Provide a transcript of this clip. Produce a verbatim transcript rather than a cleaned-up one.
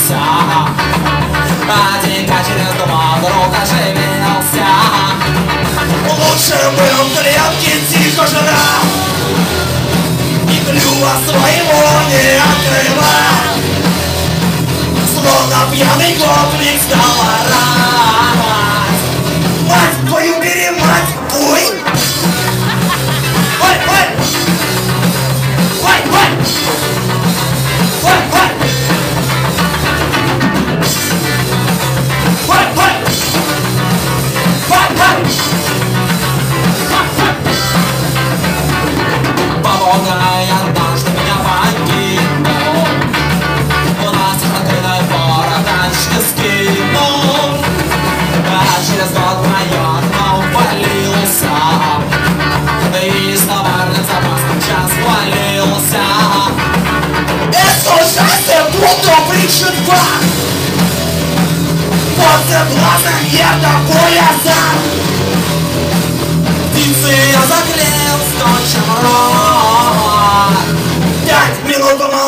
появился. Один через два друг оживился. Лучше был в клетке тихо жрал и клюва своего не открывал. Словно пьяный гопник стал орать: мать твою бери, мать! Ой! Ой, ой! Ой, ой! Ой, ой! Ой, ой! Ой, ой! Погодой однажды меня покинул, у нас фронтовой бородачки скинул. А через год в район увалился, и из товарных запасов час валился. Это ужасный плутов лишит факт. После глаза я до пояса. Птицы я заклеил скотчем рот. Пять минут помолчать.